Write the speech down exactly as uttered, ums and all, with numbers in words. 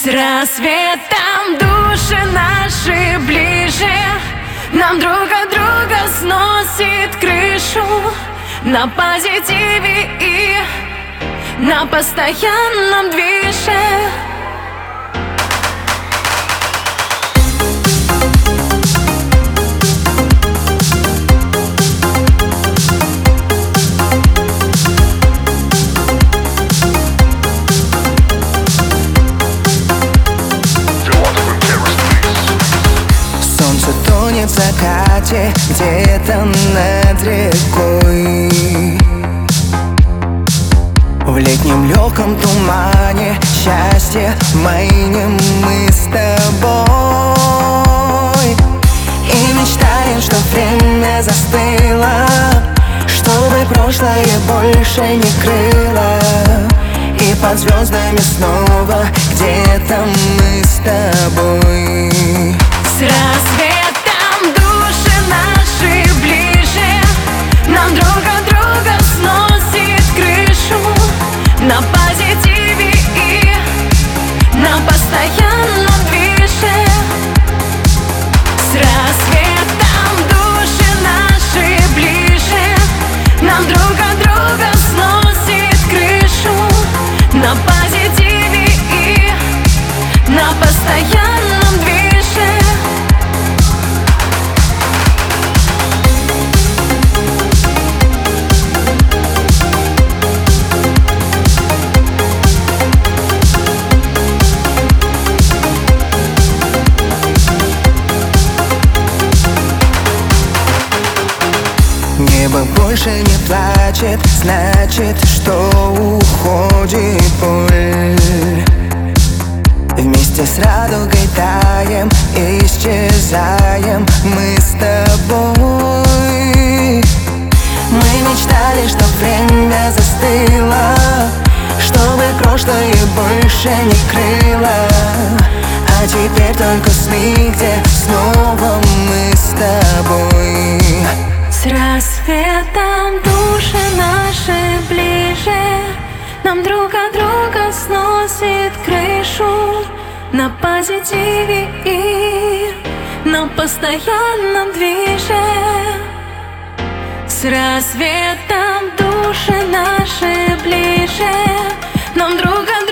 рассветом души наши ближе, нам друг от друга сносит крышу. На позитиве и на постоянном движе. Солнце тонет в закате где-то над рекой. В летнем легком тумане счастье майнем мы с тобой. И мечтаем, что время застыло, чтобы прошлое больше не крыло. И под звездами снова где-то мы с тобой. С рассветом души наши ближе, нам друг от друга сносит крышу. На позитиве и на постоянном движе. С рассветом души наши ближе, нам друг от друга сносит крышу. На позитиве и на постоянном движе. Небо больше не плачет, значит, что уходит боль. Вместе с радугой таем, исчезаем мы с тобой. Мы мечтали, чтоб время застыло, чтобы прошлое больше не крыло. А теперь только сны, где снова мы с тобой. С рассветом души наши ближе, нам друг от друга сносит крышу. На позитиве и на постоянном движе. С рассветом души наши ближе, нам друг от